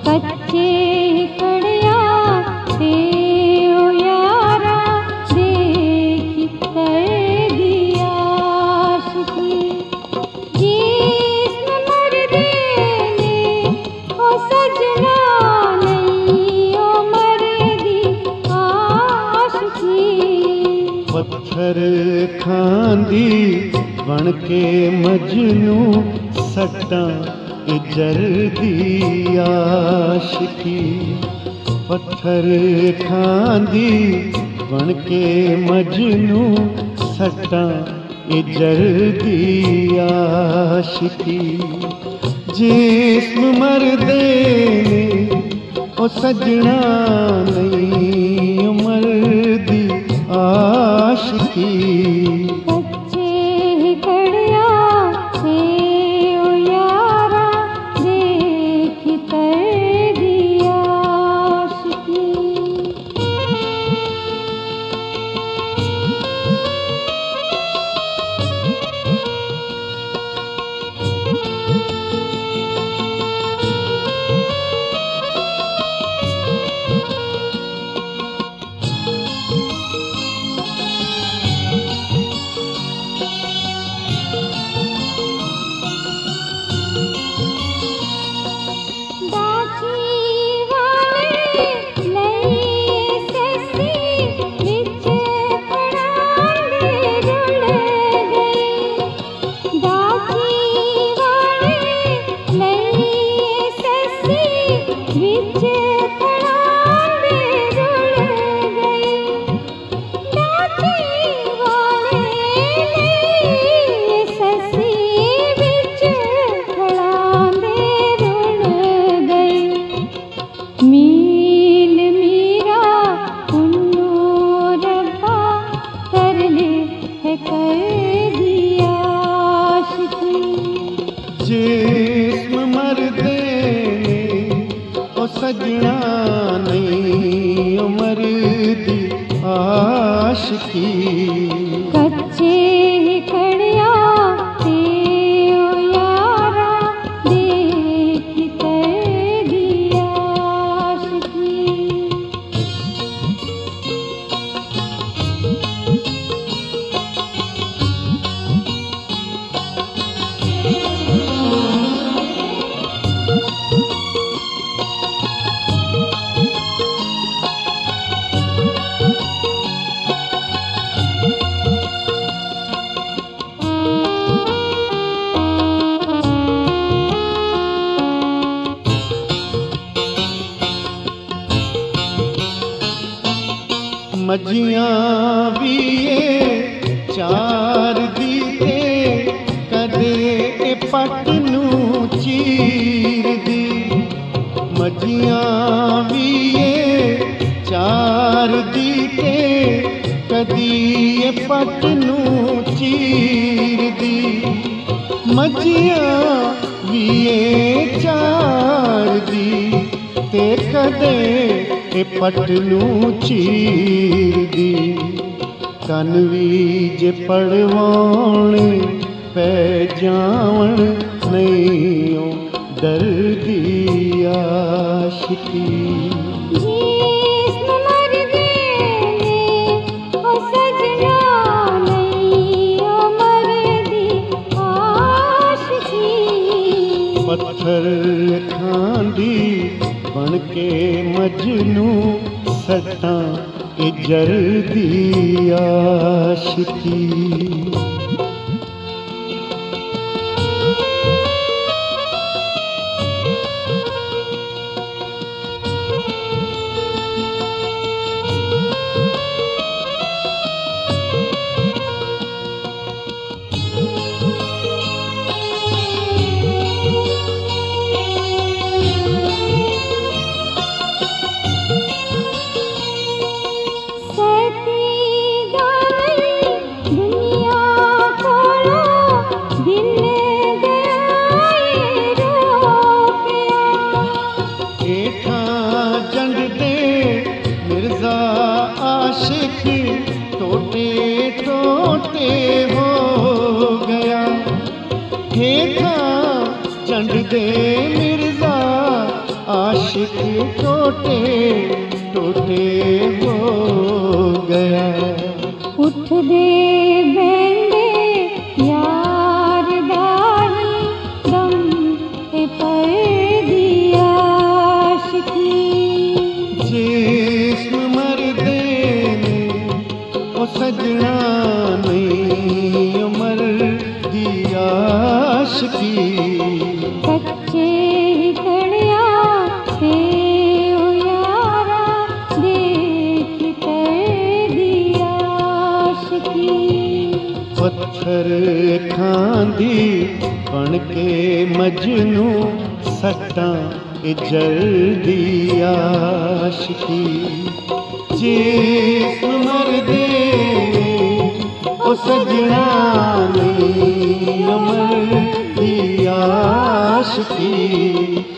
कच्चे कड़िया ते ओ यारा देखी कर दिया आशिकी। जिस्म मर्दे ने ओ सजना नहीं ओ मर्दी आशिकी। पत्थर खांदी बन के मजनू सट्टां इजर दी आशिकी। पत्थर खांदी बन के मजनू सट्टां इजर दी आशिकी। जिस्म मर्दे ने ओ सजना नहीं ओ मर्दी आशिकी। कच्चे कड़िया से ओ यारा देखी कर दिया आशिकी। मील मीरा उन्नो रब्बा करले है कर दिया आशिकी। जिस्म मर्दे ने ओ सजना नहीं ओ मर्दी आशिकी। कच्चे कड़िया ते ओ यारा देखी कर दिया आशिकी। मजियां भी ये चार दीते कदे पट नू चीर दी। मजियां भी ये चार दीते कदी पट नू चीर दी। मजियां भी ये चार दी ते कदे पट नू चीर दी। कन भी जे पड़वाने पै जावण नहीं ओ डर दी आशिकी। जिस्म मर्दे ने ओ सजना नहीं ओ मर्दी आशिकी। पत्थर खांदी बन के मजनू सट्टां इजर दी आशिकी। टोटे टोटे हो गया हे था चंड दे मिर्जा आशिक आशिक टोटे टोटे हो गया। उठ दे बेंदे यार दाही दम पे पर दिया आशिकी। जिस्म मर्दे ने ओ सजना नहीं उमर दी आशिकी। कच्चे ही कड़िया से ओ यारा देख कर दिया आशिकी। पत्थर खांदी बन के मजनू सट्टा जल दी आशिकी। जिस्म मर्दे ओ सजना नहीं उमर दी आशिकी।